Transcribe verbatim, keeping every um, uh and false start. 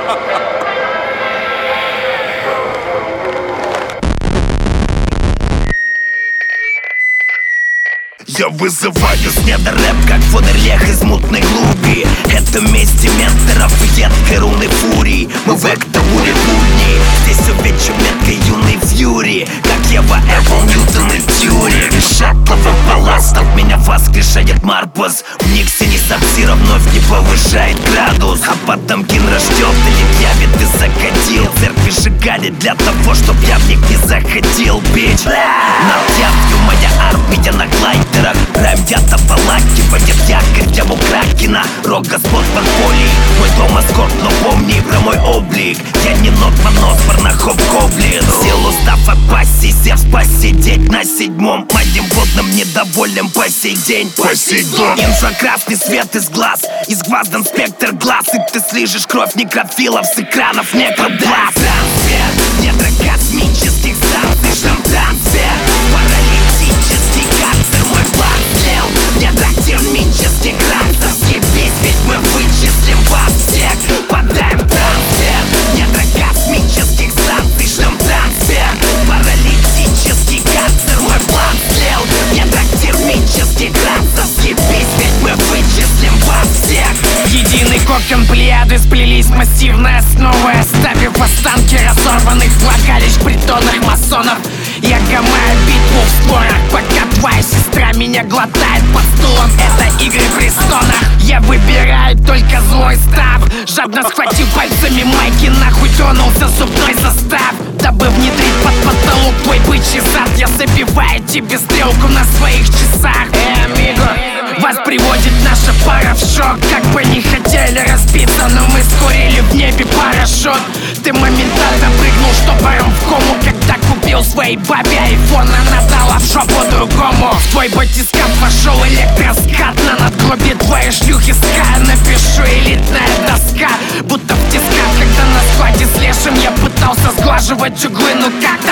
Я вызываю с неба рэп, как водорлех из мутной глуби. Это месть менторов и едкой руны фурии. Мы в эктауре будни, здесь увечу меткой юный фьюри, как Ева Эвол, Ньютон и Тьюри. Шатловый балласт от меня воскрешает Марпус. В Никсе не сапсира вновь не повышает градус. А потом Кин рождет или явит и закатил. Церкви сжигали для того, чтоб я в них не заходил, бич. Над явью моя армия на глайдерах. Рэм я-то обволакивает якорь яму Кракена. Рок господ подполий, мой дом эскорт, но помни про мой облик. Я не Нотман Осборн, а Хоб-Гоблин. Сил устав от пассии, Зевс посидеть на седьмом. Моим водным недовольным по сей день. Посейдон. Инфракрасный свет из глаз, изгваздан спектр глаз. И ты слышишь кровь некрофилов с экранов некробласт. Трансфер, недра космических станций, шам трансфер. Паралитический карцер, мой план слел. Недра термических ранцевских бис, ведь мы вычислим вас всех. Подаем трансфер, недра космических станций, шам трансфер. Паралитический карцер, мой план слел. Недра термических ранцевских бис, ведь мы вычислим вас всех. Единый кокон плеяды сплелись массивной основой, оставив останки разорванных влагалищ притонных масонов. Я гамаю битву в спорах, пока твоя сестра меня глотает под стулом. Это игры престолов. Я выбираю только злой став, жадно схватив пальцами майки, нахуй тронулся зубной состав. Дабы внедрить под потолок твой бычий зад, я забиваю тебе стрелку на своих часах. Эй, амиго, вас приводит наша пара в шок. Как бы не хотели разбиться, но мы скорили в небе парашют. Ты моментально прыгнул штопором в кому, когда купил своей бабе айфон, она дала в жопу другому. В твой батискаф вошел электроскат, на надгробие твоей шлюхи ска. Напишу элитная доска, будто в тисках, когда на складе с лешим я пытался сглаживать углы. Ну как